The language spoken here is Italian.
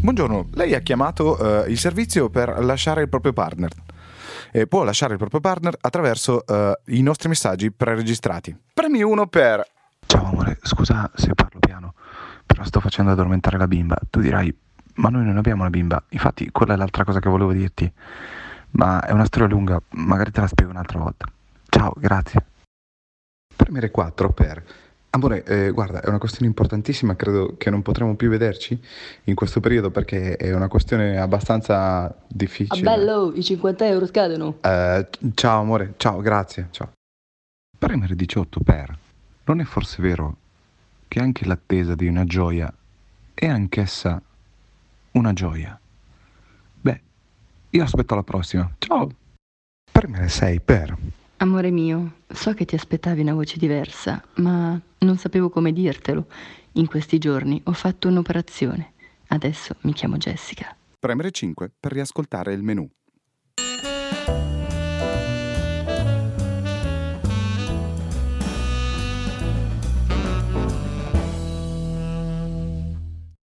Buongiorno, lei ha chiamato il servizio per lasciare il proprio partner. Può lasciare il proprio partner attraverso i nostri messaggi preregistrati. Premi 1 per... Ciao amore, scusa se parlo piano, però sto facendo addormentare la bimba. Tu dirai, ma noi non abbiamo una bimba. Infatti quella è l'altra cosa che volevo dirti. Ma è una storia lunga, magari te la spiego un'altra volta. Ciao, grazie. Premere 4 per... Amore, guarda, è una questione importantissima, credo che non potremo più vederci in questo periodo perché è una questione abbastanza Ah difficile. bello, i 50 euro scadono. Ciao amore, ciao, grazie, ciao. Premere 18 per... Non è forse vero che anche l'attesa di una gioia è anch'essa una gioia? Beh, io aspetto alla prossima. Ciao! Premere 6 per... Amore mio, so che ti aspettavi una voce diversa, ma non sapevo come dirtelo. In questi giorni ho fatto un'operazione. Adesso mi chiamo Jessica. Premere 5 per riascoltare il menù.